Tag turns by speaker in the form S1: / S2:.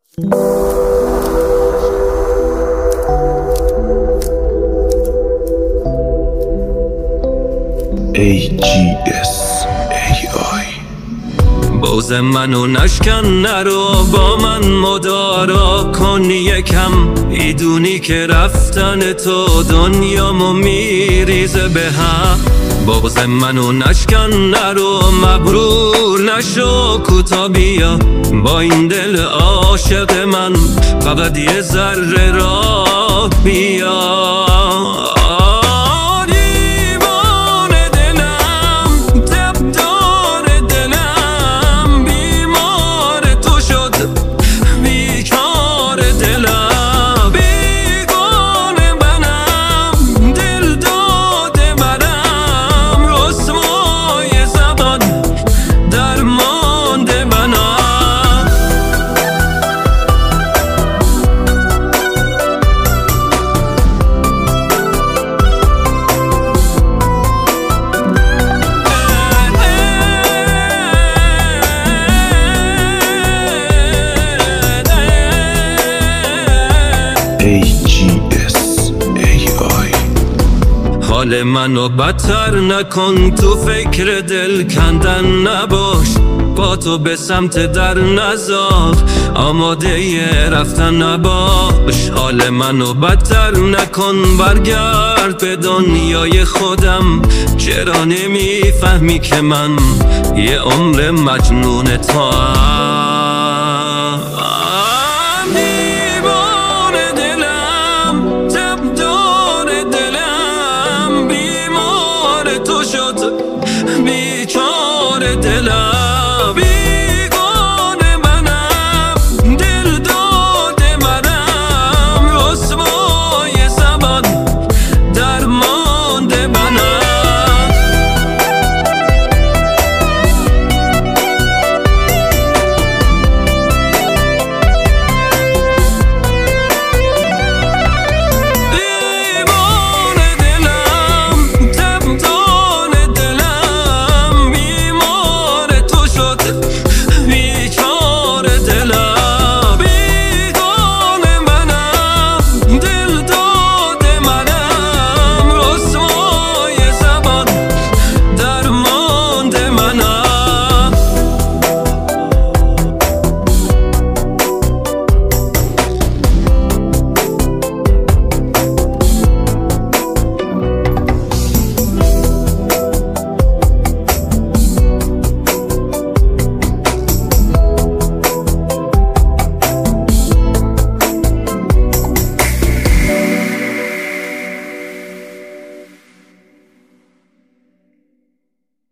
S1: AGS AI
S2: بوز منو نشکن، نرو با من مدارا کن یکم. ایدونی که رفتن تو دنیامو میریزه به هم. بوز منو نشکن، نرو مبرور نشو، کوتا بیا با این دل عاشق من، فقط یه ذره راه بیا.
S1: AGS AI
S2: حال منو بدتر نکن، تو فکر دل کندن نباش، با تو به سمت در نزار، آماده ی رفتن نباش. حال منو بدتر نکن، برگرد به دنیای خودم. چرا نمیفهمی که من یه عمر مجنون تو هم؟